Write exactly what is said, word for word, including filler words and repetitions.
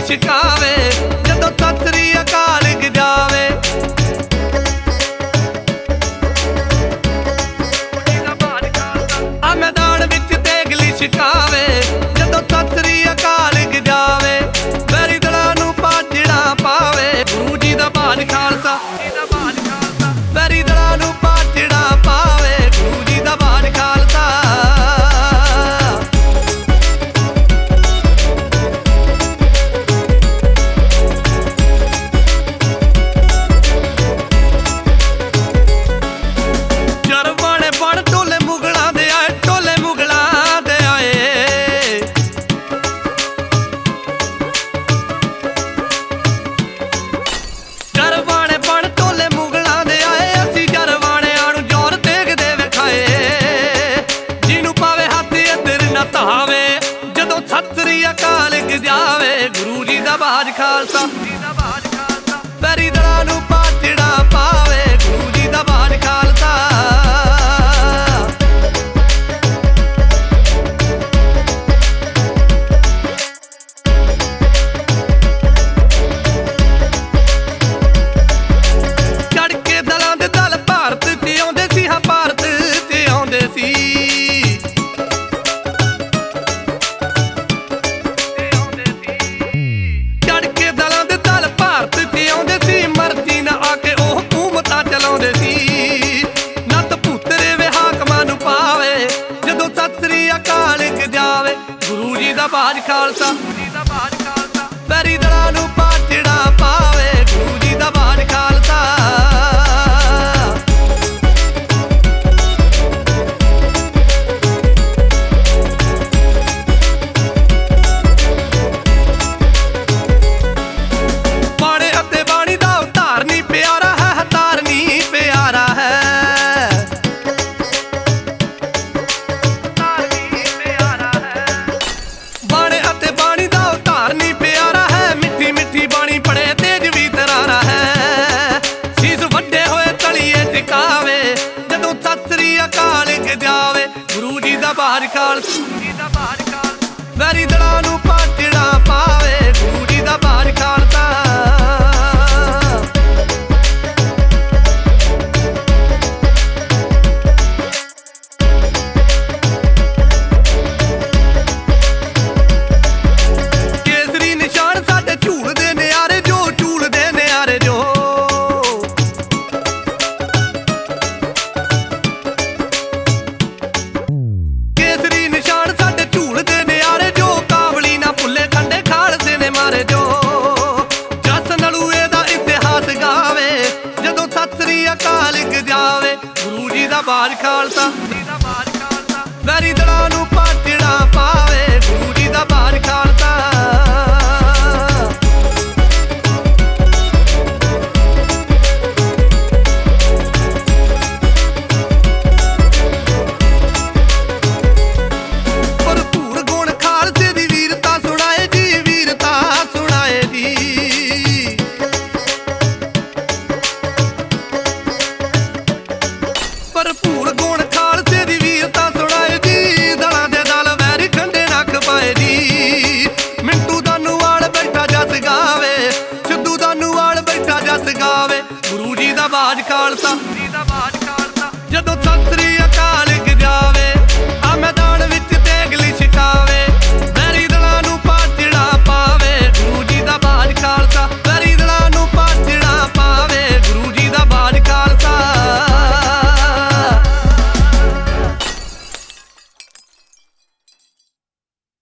ਲਿਸ਼ਕਾਵੇ ਜਦੋਂ ਸਤਿ ਸ੍ਰੀ ਅਕਾਲ ਗਜਾਵੇ। ਆ ਮੈਦਾਨ ਵਿੱਚ ਤੇਗ ਲਿਸ਼ਕਾਵੇ ਜਦੋਂ ਸਤਿ ਸ੍ਰੀ ਅਕਾਲ ਗਜਾਵੇ। ਵੈਰੀ ਦਲਾਂ ਨੂੰ ਪਾਜੜਾ ਪਾਵੇ ਗੁਰੂ ਜੀ ਦਾ ਬਾਜ ਖਾਲਸਾ। ਵੈਰੀ ਦਲਾਂ ਨੂੰ ਪਾਜੜਾ ਪਾਵੇ ਗੁਰੂ ਜੀ ਦਾ ਬਾਜ ਖਾਲਸਾ। ਜਦੋਂ ਸਤਿ ਸ੍ਰੀ ਅਕਾਲ ਗਜਾਵੇ ਗੁਰੂ ਜੀ ਦਾ ਬਾਜ ਖਾਲਸਾ। ਵੈਰੀ ਦਲਾਂ ਨੂੰ ਪਾਜੜਾ ਪਾਵੇ ਗੁਰੂ ਜੀ ਦਾ ਬਾਜ ਖਾਲਸਾ। ਚੜ ਕੇ ਦਲਾਂ ਦੇ ਦਲ ਭਾਰਤ ਚ ਆਉਂਦੇ ਸੀ, ਹਾਂ ਭਾਰਤ ਚ ਆਉਂਦੇ ਸੀ। ਨੱਤ ਪੁੱਤਰੇ ਵੇ ਹਾਕਮਾਂ ਨੂੰ ਪਾਵੇ ਜਦੋਂ ਸਤਿ ਸ੍ਰੀ ਅਕਾਲ ਗਜਾਵੇ ਗੁਰੂ ਜੀ ਦਾ ਬਾਜ ਖਾਲਸਾ। ਵੈਰੀ ਦਲਾਂ ਨੂੰ ਪਾਜੜਾ ਪਾਵੇ ਗੁਰੂ ਜੀ ਦਾ ਬਾਜ ਖਾਲਸਾ। ਬਾਣੇ ਅਤੇ ਬਾਣੀ ਦਾ ਉਤਾਰ ਨੀ ਪਿਆਰਾ ਹੈ, ਹਤਾਰ ਨੀ ਪਿਆਰਾ ਹੈ। ਬਾਣੇ ਅਤੇ ਬਾਣੀ ਦਾ ਉਤਾਰ ਨੀ ਪਿਆਰਾ ਹੈ। ਮਿੱਠੀ ਮਿੱਠੀ ਬਾਣੀ ਪੜੇ ਤੇਜ ਵੀ ਤਰਾਰਾ ਹੈ। ਸੀਸ ਵੱਡੇ ਹੋਏ ਤਲੀਏ ਟਿਕਾਵੇ ਜਦੋਂ ਸਤਿ ਸ੍ਰੀ ਅਕਾਲ ਗਜਾਵੇ ਗੁਰੂ ਜੀ ਦਾ ਬਾਜ ਖਾਲਸਾ। ਵੈਰੀ ਦਲਾਂ ਨੂੰ ਪਾਜੜਾ ਪਾਵੇ ਗੁਰੂ ਜੀ ਦਾ ਬਾਜ ਖਾਲਸਾ। ਗਜਾਵੇ ਗੁਰੂ ਜੀ ਦਾ ਬਾਜ ਖਾਲਸਾ। ਵੈਰੀ ਦਲਾਂ ਨੂੰ ਪਾਜੜਾ ਪਾਵੇ ਗੁਰੂ ਜੀ ਦਾ ਬਾਜ ਖਾਲਸਾ। ਭਰਪੂਰ ਗੁਣ ਖਾਲਸੇ ਦੀ ਵੀਰਤਾ ਸੁਣਾਏ ਜੀ, ਵੀਰਤਾ ਸੁਣਾਏ ਜੀ। ਭਰਪੂਰ ਗੁਣ ਖਾਲਸੇ ਦੀ ਵੀਰਤਾ ਸੁਣਾਏ ਜੀ। ਦਲਾਂ ਦੇ ਦਲ ਵੈਰੀ ਖੰਡੇ ਰੱਖ ਪਾਏ ਜੀ। ਮਿੰਟੂ ਦਾਨੂਵਾਲ ਬੈਠਾ ਜਸ ਗਾਵੇ, ਸਿੱਧੂ ਦਾਨੂਵਾਲ ਬੈਠਾ ਜਸ ਗਾਵੇ ਗੁਰੂ ਜੀ ਦਾ ਬਾਜ ਖਾਲਸਾ। ਜਦੋਂ ਸਤਿ ਸ੍ਰੀ